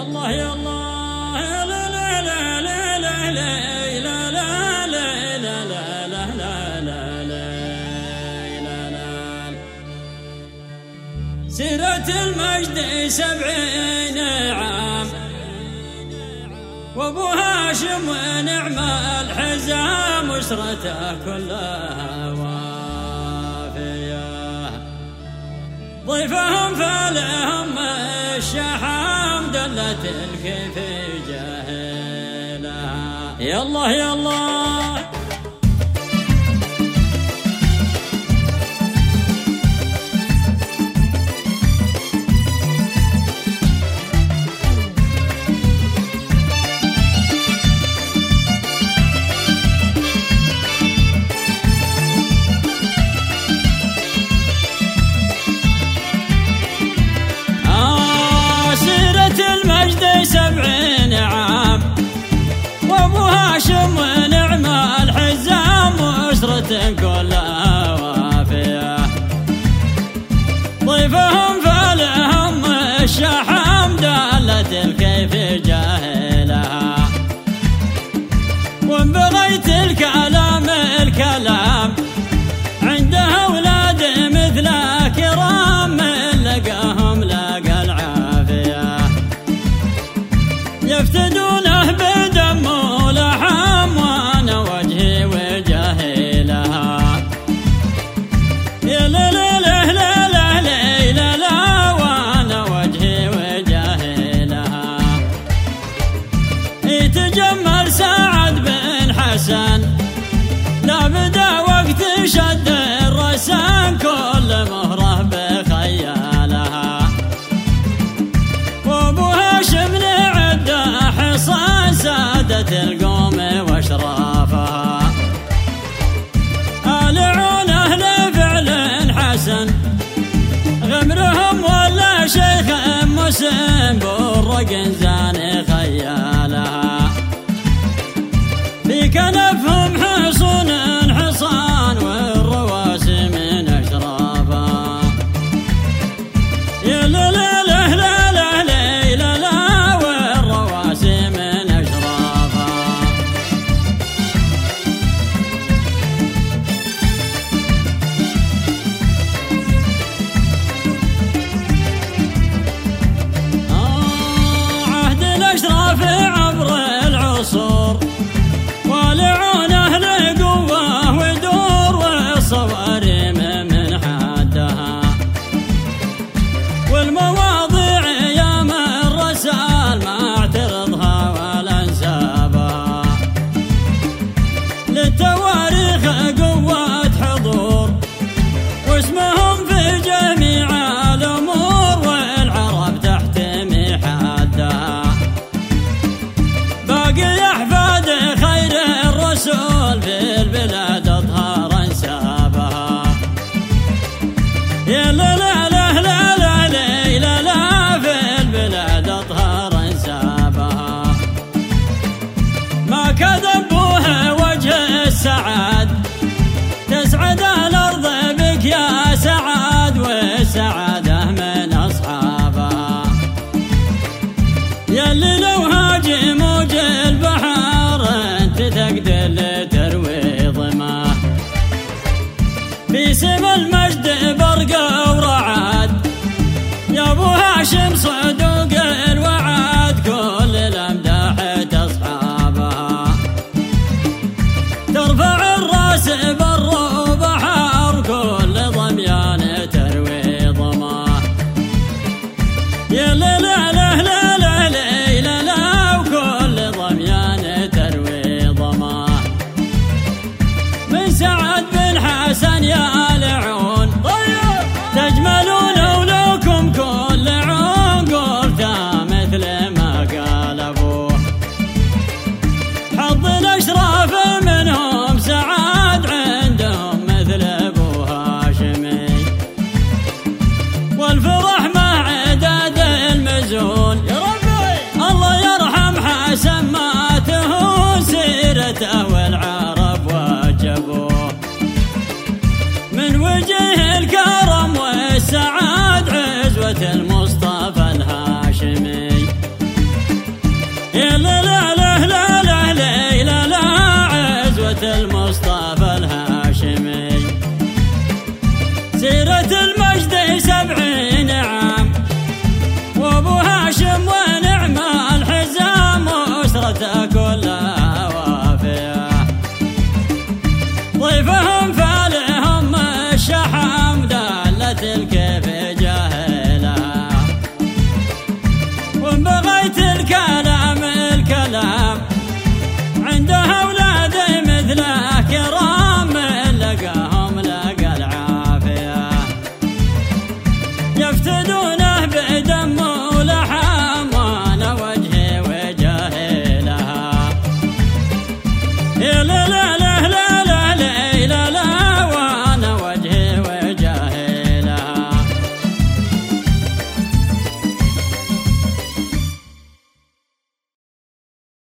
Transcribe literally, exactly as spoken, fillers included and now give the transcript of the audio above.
الله يا الله لا لا لا لا لا لا لا لا لا لا لا لا لا. سيرة المجد سبعين عام وابو هاشم ونعم الحزام أسرته كلها وافية ضيفهم فلهم الشحام دلت الكيف جاهلها. يا الله يا الله سبعين عام وابو هاشم ونعم الحزام وأسرة كلها وافية ضيفهم فلهم الشحام دالت الكيف جاهلها. وان بغيت الكلام الكلام عند أولاد مثل كرام من لقاهم لقى العافية يفتدونه بدم ولحم وانا وجهي وجهي لها. يا لا لا لا لا لا لا لا وانا وجهي وجهي لها. يتجمل سعد بن حسن لا بدا وقت شد الرسان كل مهره بخيالها. وابو هاشم حصان سادة القوم واشرافها آل عونه لفعل حسن غمرهم ولا شيخ مسلم بالرقن زان خيالها. في كنفهم حصون حصان والرواسي من اشرافها. يا لا لا لا لا لا لا لا في عبر العصور ولعونه لقوه ودور والصوارم من حدها. والمواضيع يا من رسال ما اعترضها ولا انسابها. للتواريخ قوة حضور واسمهم في جميع الأمور والعرب تحتمي حدها. باقي أحفاد خير الرسول في البلاد أطهار انسابها. يا لا لا لا لا لا لا لا في البلاد أطهار انسابها. ما كذبوها وجه السعاد تسعد الأرض بك يا سعاد والسعادة من أصحابها. ياللي لو هاجم موج البحر انت تقدر تروي ظما. في سم المجد برقة ورعاد يا ابو هاشم صدوق الوعد كل الامداح تصحابها. ترفع الراس بر وبحر كل ضميان تروي ظما. يا لا لا لا لا لا لا لا وكل ضميان تروي ظما. من سعد بن حسن يا لعون تجملون ولوكم كل عون قلتها مثل ما قال ابوه. حظ الاشراف منهم سعاد عندهم مثل ابو هاشمي. والفرح مع عداد المزون يا ربي الله يرحم حسن ما تهون سيرته والعرب وجبوه. من وجه الكرم والسعاد عزوة المصطفى الهاشمي. سيرة المصطفى الهاشمي، سيرة المجد سبعين عام، وابو هاشم ونعم الحزام وأسرته كلها وافية، ضيفهم فالهم الشحام دالة الكيف جاهلها، وان بغيت الكلام الكلام عنده أولادي مثله كرام، لقاهم لقى العافية، يفتدونه بدم ولحام وانا وجهي وجاهي لها. يا